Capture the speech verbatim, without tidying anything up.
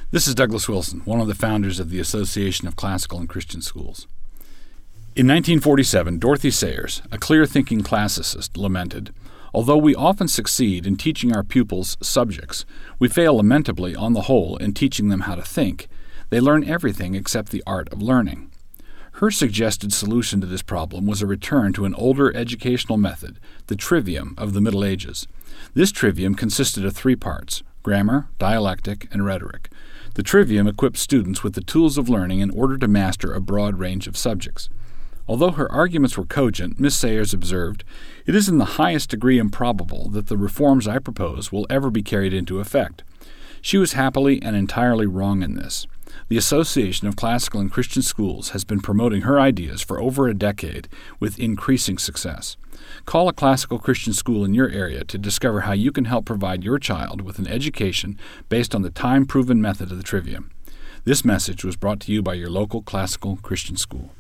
This is Douglas Wilson, one of the founders of the Association of Classical and Christian Schools. In nineteen forty-seven, Dorothy Sayers, a clear-thinking classicist, lamented, "Although we often succeed in teaching our pupils subjects, we fail lamentably on the whole in teaching them how to think. They learn everything except the art of learning." Her suggested solution to this problem was a return to an older educational method, the trivium of the Middle Ages. This trivium consisted of three parts: grammar, dialectic, and rhetoric. The trivium equipped students with the tools of learning in order to master a broad range of subjects. Although her arguments were cogent, Miss Sayers observed, "It is in the highest degree improbable that the reforms I propose will ever be carried into effect." She was happily and entirely wrong in this. The Association of Classical and Christian Schools has been promoting her ideas for over a decade with increasing success. Call a classical Christian school in your area to discover how you can help provide your child with an education based on the time-proven method of the trivium. This message was brought to you by your local classical Christian school.